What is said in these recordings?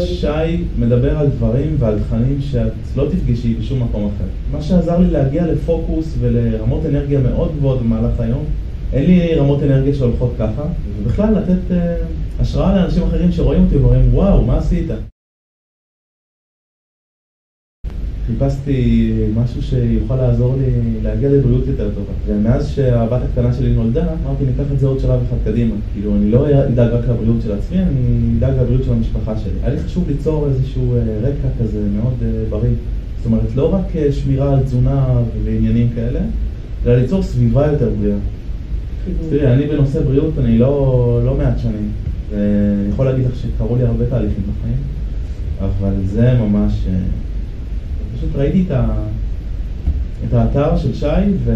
שי מדבר על דברים ועל תכנים שאת לא תפגשי בשום מקום אחר. מה שעזר לי להגיע לפוקוס ולרמות אנרגיה מאוד גבוהות במהלך היום, אין לי רמות אנרגיה שהולכות ככה, ובכלל לתת השראה לאנשים אחרים שרואים אותי ואומרים, וואו, מה עשית? חיפשתי משהו שיוכל לעזור לי להגיע לבריאות יותר טובה. ומאז שהבת הקטנה שלי נולדה, אמרתי, ניקח את זה עוד שלב אחד קדימה. כאילו, אני לא אדאג רק לבריאות של עצמי, אני אדאג לבריאות של המשפחה שלי. היה לי חשוב ליצור איזשהו רקע כזה מאוד בריא. זאת אומרת, לא רק שמירה על תזונה ועניינים כאלה, אלא ליצור סביבה יותר בריאה. תראי, אני בנושא בריאות, אני לא מעט שנים. ואני יכול להגיד לך שקראו לי הרבה תהליכים בחיים, אבל זה ממש... פשוט ראיתי את האתר של שי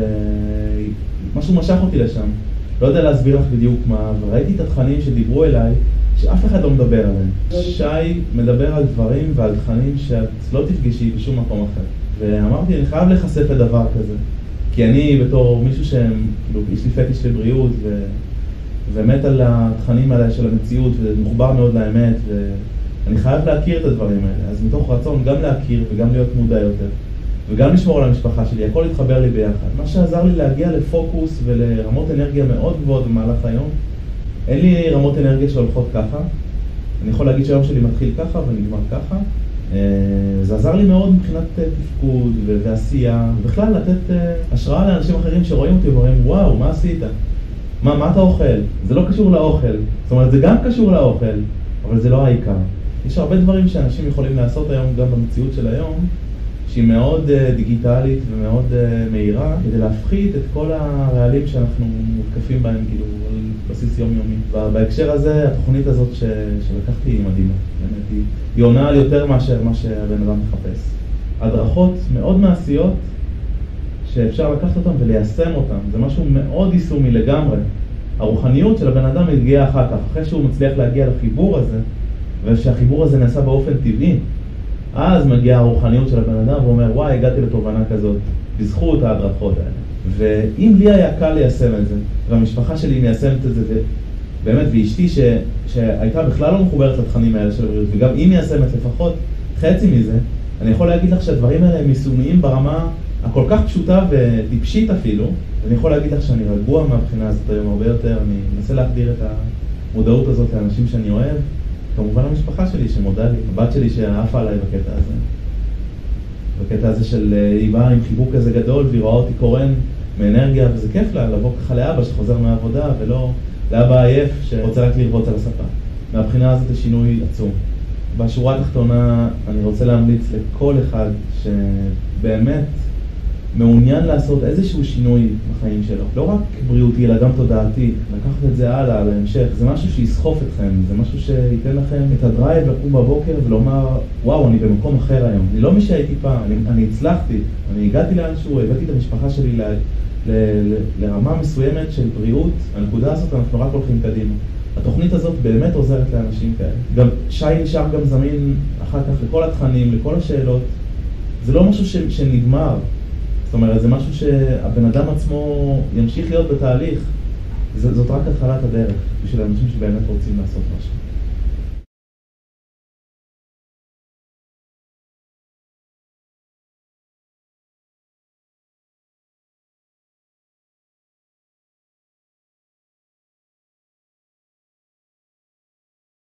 ומשהו משך אותי לשם. לא יודע להסביר לך בדיוק מה, וראיתי את התכנים שדיברו אליי, שאף אחד לא מדבר עליהם. שי מדבר על דברים ועל תכנים שאת לא תפגשי בשום מקום אחר. ואמרתי, אני חייב לחשף את דבר כזה. כי אני בתור מישהו כאילו, יש לי פטיש לבריאות ומת על התכנים האלה של המציאות ומחובר מאוד לאמת אני חייב להכיר את הדברים האלה, אז מתוך רצון גם להכיר וגם להיות מודע יותר וגם לשמור על המשפחה שלי, הכל התחבר לי ביחד. מה שעזר לי להגיע לפוקוס ולרמות אנרגיה מאוד גבוהות במהלך היום, אין לי רמות אנרגיה שהולכות ככה, אני יכול להגיד שהיום שלי מתחיל ככה ונגמר ככה, זה עזר לי מאוד מבחינת תפקוד ועשייה, ובכלל לתת השראה לאנשים אחרים שרואים אותי ואומרים, וואו, מה עשית? מה אתה אוכל? זה לא קשור לאוכל, זאת אומרת, זה גם קשור לאוכל, אבל זה לא העיקר. יש הרבה דברים שאנשים יכולים לעשות היום, גם במציאות של היום, שהיא מאוד דיגיטלית ומאוד מהירה, כדי להפחית את כל הרעלים שאנחנו מותקפים בהם, כאילו, על בסיס יומיומי. בהקשר הזה, התוכנית הזאת שלקחתי היא מדהימה. באמת, היא עונה על יותר מאשר מה שהבן אדם מחפש. הדרכות מאוד מעשיות, שאפשר לקחת אותם וליישם אותם. זה משהו מאוד יישומי לגמרי. הרוחניות של הבן אדם הגיעה אחר כך, אחרי שהוא מצליח להגיע לחיבור הזה, ושהחיבור הזה נעשה באופן טבעי, אז מגיעה הרוחניות של הבן אדם ואומר, וואי, הגעתי לתובנה כזאת, בזכות ההדרכות האלה. ואם לי היה קל ליישם את זה, והמשפחה שלי מיישמת את זה, באמת, ואשתי שהייתה בכלל לא מחוברת לתכנים האלה של הבריאות, וגם היא מיישמת לפחות חצי מזה, אני יכול להגיד לך שהדברים האלה הם יישומיים ברמה הכל כך פשוטה וטיפשית אפילו, ואני יכול להגיד לך שאני רגוע מהבחינה הזאת היום הרבה יותר, אני מנסה להחדיר את המודעות הזאת לאנשים שאני אוהב, כמובן המשפחה שלי שמודה לי, הבת שלי שעפה עליי בקטע הזה של היא באה עם חיבוק כזה גדול והיא רואה אותי קורן מאנרגיה, וזה כיף לה לבוא ככה לאבא שחוזר מהעבודה ולא לאבא עייף שרוצה רק לרבוץ על הספה. מהבחינה הזאת זה שינוי עצום. בשורה התחתונה אני רוצה להמליץ לכל אחד שבאמת מעוניין לעשות איזשהו שינוי בחיים שלו. לא רק בריאותי, אלא גם תודעתי. לקחת את זה הלאה, להמשך. זה משהו שיסחוף אתכם. זה משהו שייתן לכם את הדרייב לקום בבוקר ולומר, וואו, אני במקום אחר היום. אני לא מי שהייתי פעם, אני הצלחתי. אני הגעתי לאנשהו, הבאתי את המשפחה שלי לרמה מסוימת של בריאות. הנקודה הזאת אנחנו רק הולכים קדימה. התוכנית הזאת באמת עוזרת לאנשים כאלה. גם שי נשאר גם זמין אחר כך לכל התכנים, לכל השאלות. זה לא משהו שנגמר. זאת אומרת, זה משהו שהבן אדם עצמו ימשיך להיות בתהליך. זאת רק התחלת הדרך בשביל האנשים שבאמת רוצים לעשות משהו.